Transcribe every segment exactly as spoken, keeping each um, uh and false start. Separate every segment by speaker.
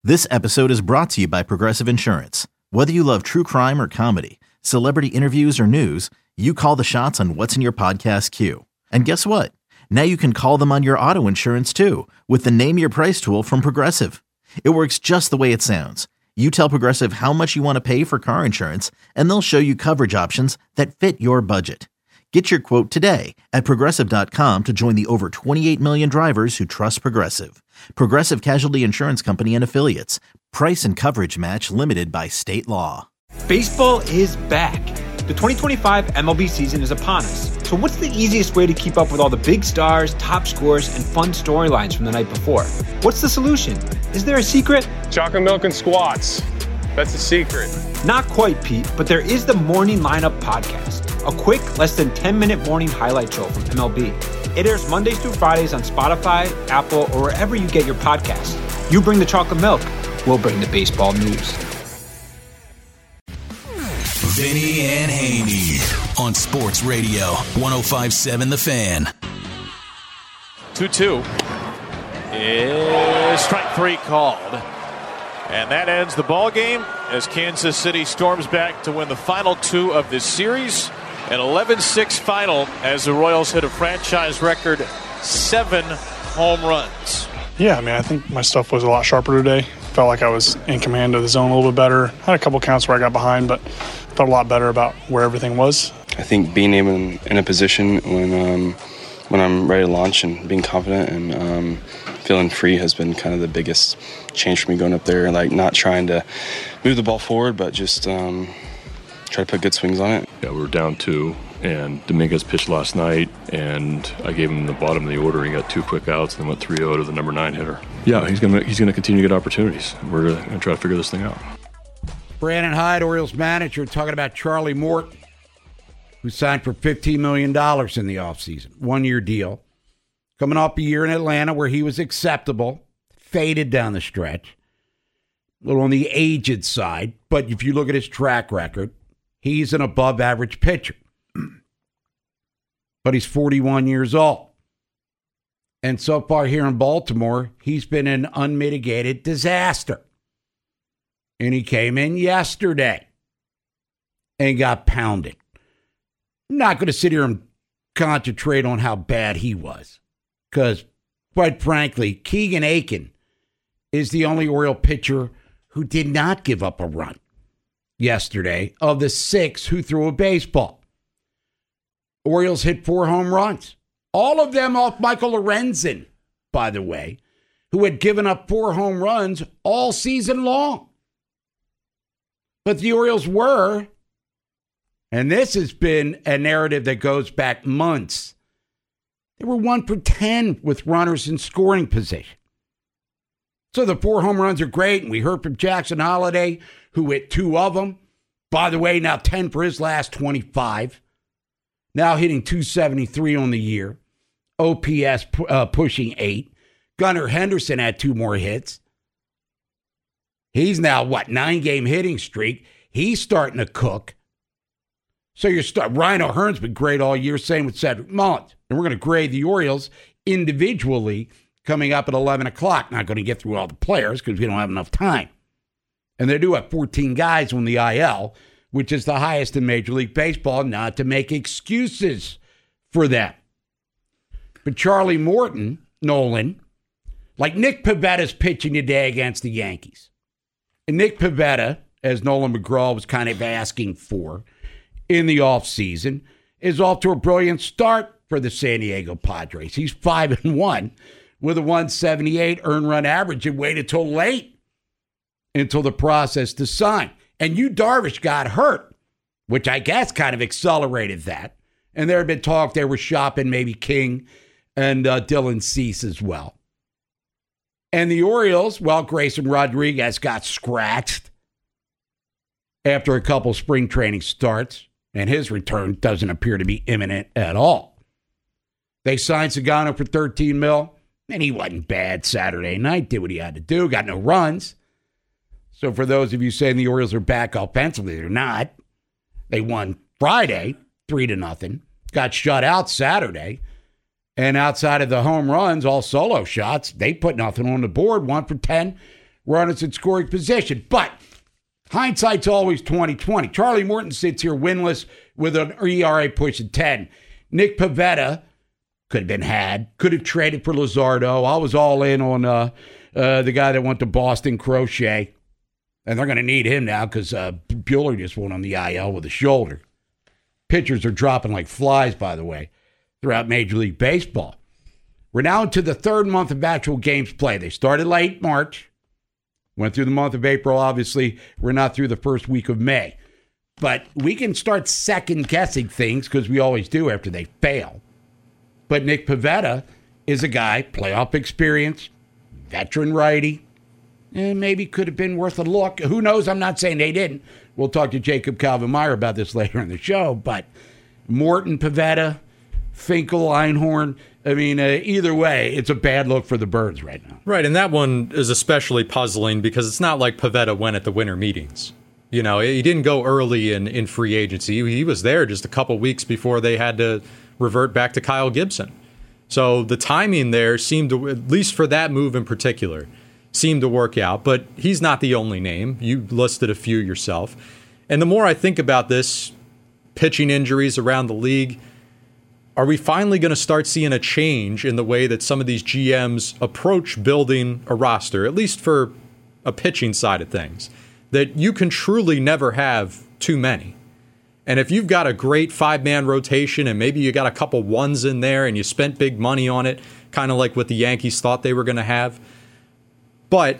Speaker 1: This episode is brought to you by Progressive Insurance. Whether you love true crime or comedy, celebrity interviews or news, you call the shots on what's in your podcast queue. And guess what? Now you can call them on your auto insurance too with the Name Your Price tool from Progressive. It works just the way it sounds. You tell Progressive how much you want to pay for car insurance, and they'll show you coverage options that fit your budget. Get your quote today at Progressive dot com to join the over twenty-eight million drivers who trust Progressive. Progressive Casualty Insurance Company and Affiliates. Price and coverage match limited by state law.
Speaker 2: Baseball is back. The twenty twenty-five M L B season is upon us. So what's the easiest way to keep up with all the big stars, top scores, and fun storylines from the night before? What's the solution? Is there a secret?
Speaker 3: Chocolate milk and squats. That's the secret.
Speaker 2: Not quite, Pete, but there is the Morning Lineup podcast. A quick, less than ten minute morning highlight show from M L B. It airs Mondays through Fridays on Spotify, Apple, or wherever you get your podcasts. You bring the chocolate milk, we'll bring the baseball news.
Speaker 4: Vinny and Haney on Sports Radio one oh five point seven The Fan.
Speaker 5: two two is strike three called. And that ends the ball game as Kansas City storms back to win the final two of this series. An eleven six final as the Royals hit a franchise record seven home runs.
Speaker 3: Yeah, I mean, I think my stuff was a lot sharper today. Felt like I was in command of the zone a little bit better. Had a couple counts where I got behind, but felt a lot better about where everything was.
Speaker 6: I think being able in, in a position when um, when I'm ready to launch and being confident and um, feeling free has been kind of the biggest change for me going up there. Like not trying to move the ball forward, but just um, try to put good swings on it.
Speaker 7: Yeah, we were down two, and Dominguez pitched last night, and I gave him the bottom of the order. He got two quick outs and then went three oh to the number nine hitter. Yeah, he's gonna he's gonna continue to get opportunities. We're gonna try to figure this thing out.
Speaker 8: Brandon Hyde, Orioles manager, talking about Charlie Morton, who signed for fifteen million dollars in the offseason. One-year deal. Coming off a year in Atlanta where he was acceptable, faded down the stretch. A little on the aged side, but if you look at his track record, he's an above-average pitcher. But he's forty-one years old. And so far here in Baltimore, he's been an unmitigated disaster. And he came in yesterday and got pounded. I'm not going to sit here and concentrate on how bad he was. Because, quite frankly, Keegan Aiken is the only Oriole pitcher who did not give up a run yesterday of the six who threw a baseball. Orioles hit four home runs. All of them off Michael Lorenzen, by the way, who had given up four home runs all season long. But the Orioles were, and this has been a narrative that goes back months, they were one for ten with runners in scoring position. So the four home runs are great, and we heard from Jackson Holliday, who hit two of them. By the way, now ten for his last twenty-five. Now hitting two seventy-three on the year. O P S uh, pushing eight. Gunnar Henderson had two more hits. He's now, what, nine-game hitting streak. He's starting to cook. So you're start. Ryan O'Hearn's been great all year, same with Cedric Mullins. And we're going to grade the Orioles individually coming up at eleven o'clock. Not going to get through all the players because we don't have enough time. And they do have fourteen guys on the I L, which is the highest in Major League Baseball, not to make excuses for them. But Charlie Morton, Nolan, like Nick Pavetta's pitching today against the Yankees. And Nick Pivetta, as Nolan McGraw was kind of asking for in the offseason, is off to a brilliant start for the San Diego Padres. He's five and one with a one seventy-eight earned run average and waited till late until the process to sign. And Yu Darvish got hurt, which I guess kind of accelerated that. And there had been talk they were shopping maybe King and uh, Dylan Cease as well. And the Orioles, well, Grayson Rodriguez got scratched after a couple spring training starts, and his return doesn't appear to be imminent at all. They signed Sagano for thirteen mil, and he wasn't bad Saturday night, did what he had to do, got no runs. So for those of you saying the Orioles are back offensively, they're not. They won Friday, three to nothing, got shut out Saturday. And outside of the home runs, all solo shots, they put nothing on the board. One for ten runners in scoring position. But hindsight's always twenty twenty. Charlie Morton sits here winless with an E R A pushing ten. Nick Pivetta could have been had, could have traded for Luzardo. I was all in on uh, uh, the guy that went to Boston, Crochet. And they're going to need him now because uh, Buehler just went on the I L with a shoulder. Pitchers are dropping like flies, by the way, throughout Major League Baseball. We're now into the third month of actual games played. They started late March, went through the month of April. Obviously, we're not through the first week of May. But we can start second-guessing things because we always do after they fail. But Nick Pivetta is a guy, playoff experience, veteran righty, and maybe could have been worth a look. Who knows? I'm not saying they didn't. We'll talk to Jacob Calvin-Meyer about this later in the show. But Morton, Pivetta, Finkel, Einhorn, I mean, uh, either way, it's a bad look for the Birds right now.
Speaker 9: Right, and that one is especially puzzling because it's not like Pivetta went at the winter meetings. You know, he didn't go early in, in free agency. He was there just a couple weeks before they had to revert back to Kyle Gibson. So the timing there seemed to, at least for that move in particular, seemed to work out. But he's not the only name. You listed a few yourself. And the more I think about this, pitching injuries around the league, are we finally going to start seeing a change in the way that some of these G Ms approach building a roster, at least for a pitching side of things, that you can truly never have too many? And if you've got a great five-man rotation and maybe you got a couple ones in there and you spent big money on it, kind of like what the Yankees thought they were going to have, but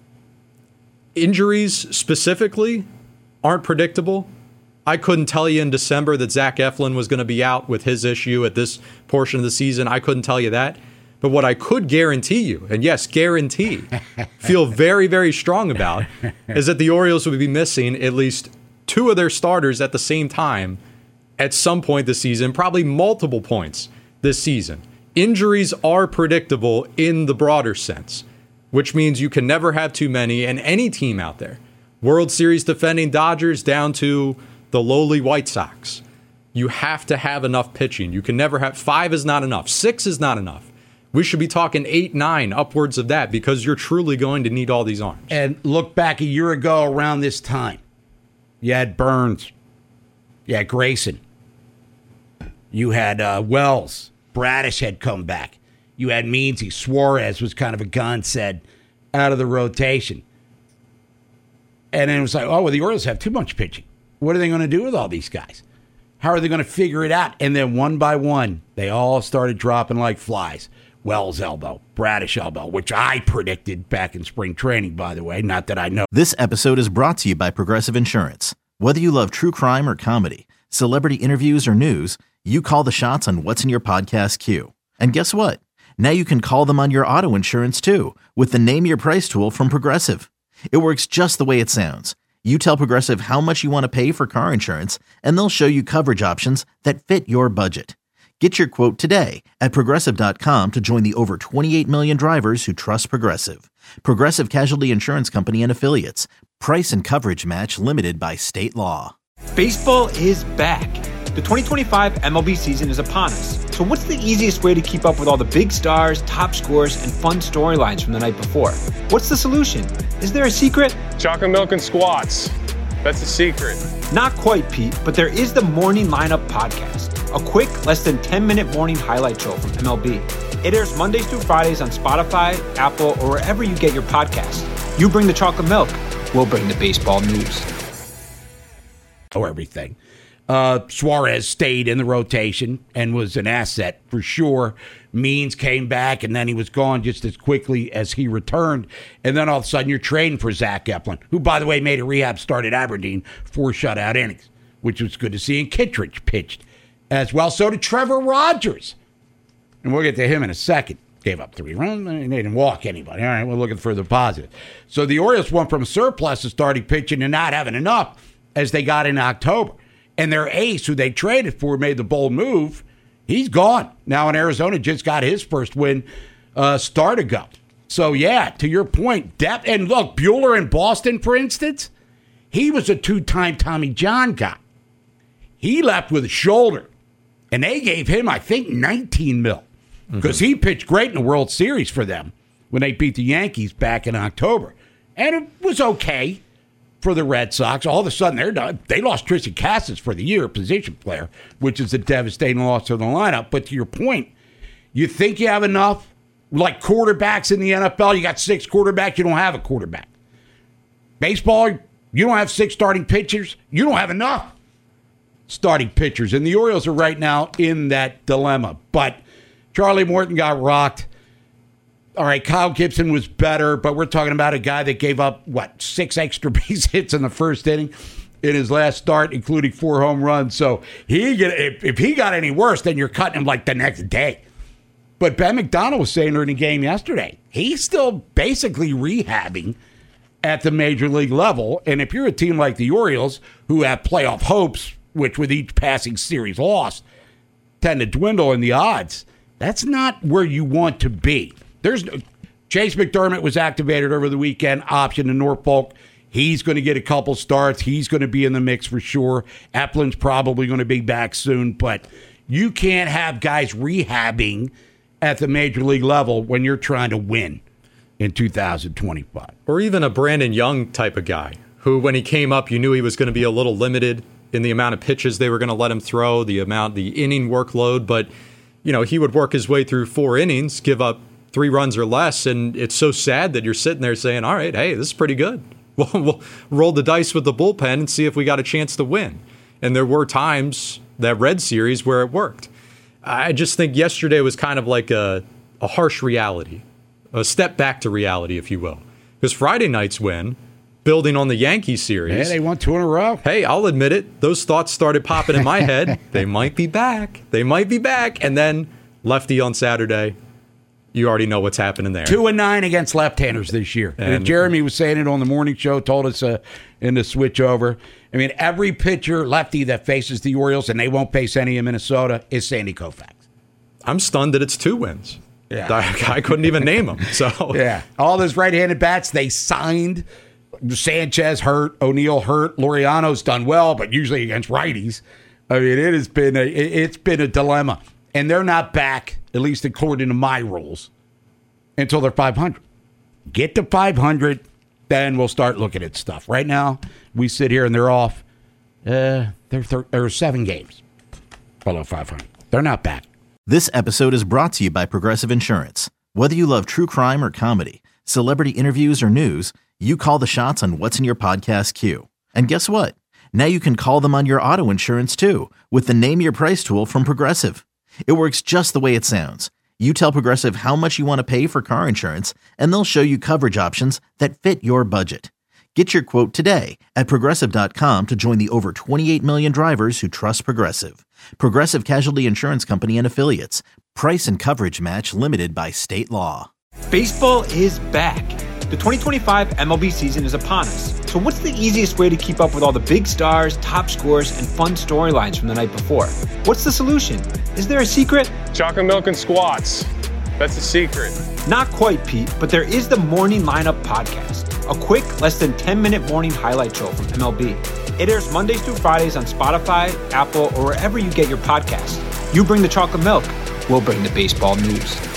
Speaker 9: injuries specifically aren't predictable. I couldn't tell you in December that Zach Eflin was going to be out with his issue at this portion of the season. I couldn't tell you that. But what I could guarantee you, and yes, guarantee, feel very, very strong about, is that the Orioles would be missing at least two of their starters at the same time at some point this season, probably multiple points this season. Injuries are predictable in the broader sense, which means you can never have too many, and any team out there, World Series defending Dodgers down to the lowly White Sox, you have to have enough pitching. You can never have, five is not enough, six is not enough. We should be talking eight, nine, upwards of that, because you're truly going to need all these arms.
Speaker 8: And look back a year ago around this time. You had Burns. You had Grayson. You had uh, Wells. Bradish had come back. You had Meansy. Suarez was kind of a gun said out of the rotation. And then it was like, oh, well, the Orioles have too much pitching. What are they going to do with all these guys? How are they going to figure it out? And then one by one, they all started dropping like flies. Wells elbow, Bradish elbow, which I predicted back in spring training, by the way. Not that I know.
Speaker 1: This episode is brought to you by Progressive Insurance. Whether you love true crime or comedy, celebrity interviews or news, you call the shots on what's in your podcast queue. And guess what? Now you can call them on your auto insurance too with the Name Your Price tool from Progressive. It works just the way it sounds. You tell Progressive how much you want to pay for car insurance, and they'll show you coverage options that fit your budget. Get your quote today at Progressive dot com to join the over twenty-eight million drivers who trust Progressive. Progressive Casualty Insurance Company and Affiliates. Price and coverage match limited by state law.
Speaker 2: Baseball is back. The twenty twenty-five M L B season is upon us. So what's the easiest way to keep up with all the big stars, top scores, and fun storylines from the night before? What's the solution? Is there a secret?
Speaker 10: Chocolate milk and squats. That's the secret.
Speaker 2: Not quite, Pete, but there is the Morning Lineup podcast. A quick, less than ten minute morning highlight show from M L B. It airs Mondays through Fridays on Spotify, Apple, or wherever you get your podcasts. You bring the chocolate milk, we'll bring the baseball news.
Speaker 8: Oh, everything. Uh, Suarez stayed in the rotation and was an asset for sure. Means came back, and then he was gone just as quickly as he returned. And then all of a sudden, you're trading for Zach Eflin, who, by the way, made a rehab start at Aberdeen, four shutout innings, which was good to see. And Kittredge pitched as well. So did Trevor Rogers. And we'll get to him in a second. Gave up three runs. They didn't walk anybody. All right, we're looking for the positive. So the Orioles went from surplus to starting pitching to not having enough as they got in October. And their ace, who they traded for, made the bold move. He's gone. Now in Arizona, just got his first win uh, start ago. So, yeah, to your point, depth. And look, Buehler in Boston, for instance, he was a two-time Tommy John guy. He left with a shoulder. And they gave him, I think, nineteen mil. Because mm-hmm. he pitched great in the World Series for them when they beat the Yankees back in October. And it was okay for the Red Sox. All of a sudden, they're done. They lost Tristan Casas for the year, position player, which is a devastating loss to the lineup. But to your point, you think you have enough? Like quarterbacks in the N F L, you got six quarterbacks, you don't have a quarterback. Baseball, you don't have six starting pitchers, you don't have enough starting pitchers. And the Orioles are right now in that dilemma. But Charlie Morton got rocked. All right, Kyle Gibson was better, but we're talking about a guy that gave up, what, six extra base hits in the first inning in his last start, including four home runs. So he get, if, if he got any worse, then you're cutting him like the next day. But Ben McDonald was saying during the game yesterday, he's still basically rehabbing at the major league level. And if you're a team like the Orioles, who have playoff hopes, which with each passing series lost, tend to dwindle in the odds, that's not where you want to be. There's no, Chase McDermott was activated over the weekend, option to Norfolk. He's going to get a couple starts. He's going to be in the mix for sure. Eplin's probably going to be back soon. But you can't have guys rehabbing at the major league level when you're trying to win in two thousand twenty-five.
Speaker 9: Or even a Brandon Young type of guy who, when he came up, you knew he was going to be a little limited in the amount of pitches they were going to let him throw, the amount, the inning workload. But, you know, he would work his way through four innings, give up three runs or less. And it's so sad that you're sitting there saying, all right, hey, this is pretty good. We'll, we'll roll the dice with the bullpen and see if we got a chance to win. And there were times, that Red Series, where it worked. I just think yesterday was kind of like a, a harsh reality, a step back to reality, if you will. Because Friday night's win, building on the Yankees series.
Speaker 8: Yeah, they won two in a row.
Speaker 9: Hey, I'll admit it. Those thoughts started popping in my head. They might be back. They might be back. And then lefty on Saturday. You already know what's happening there.
Speaker 8: Two and nine against left-handers this year. And, and Jeremy was saying it on the morning show, told us uh, in the switch over. I mean, every pitcher lefty that faces the Orioles, and they won't face any in Minnesota, is Sandy Koufax.
Speaker 9: I'm stunned that it's two wins.
Speaker 8: Yeah.
Speaker 9: I, I couldn't even name them. So
Speaker 8: yeah, all those right-handed bats they signed. Sanchez hurt, O'Neill hurt, Laureano's done well, but usually against righties. I mean, it has been a it's been a dilemma, and they're not back, at least according to my rules, until they're five hundred. Get to five hundred, then we'll start looking at stuff. Right now, we sit here and they're off. Uh, they're thir- there are seven games below five hundred. They're not back.
Speaker 1: This episode is brought to you by Progressive Insurance. Whether you love true crime or comedy, celebrity interviews or news, you call the shots on what's in your podcast queue. And guess what? Now you can call them on your auto insurance too with the Name Your Price tool from Progressive. It works just the way it sounds. You tell Progressive how much you want to pay for car insurance, and they'll show you coverage options that fit your budget. Get your quote today at Progressive dot com to join the over twenty-eight million drivers who trust Progressive. Progressive Casualty Insurance Company and Affiliates. Price and coverage match limited by state law.
Speaker 2: Baseball is back. The twenty twenty-five M L B season is upon us. So what's the easiest way to keep up with all the big stars, top scores, and fun storylines from the night before? What's the solution? Is there a secret?
Speaker 10: Chocolate milk and squats. That's the secret.
Speaker 2: Not quite, Pete, but there is the Morning Lineup podcast. A quick, less than ten minute morning highlight show from M L B. It airs Mondays through Fridays on Spotify, Apple, or wherever you get your podcasts. You bring the chocolate milk, we'll bring the baseball news.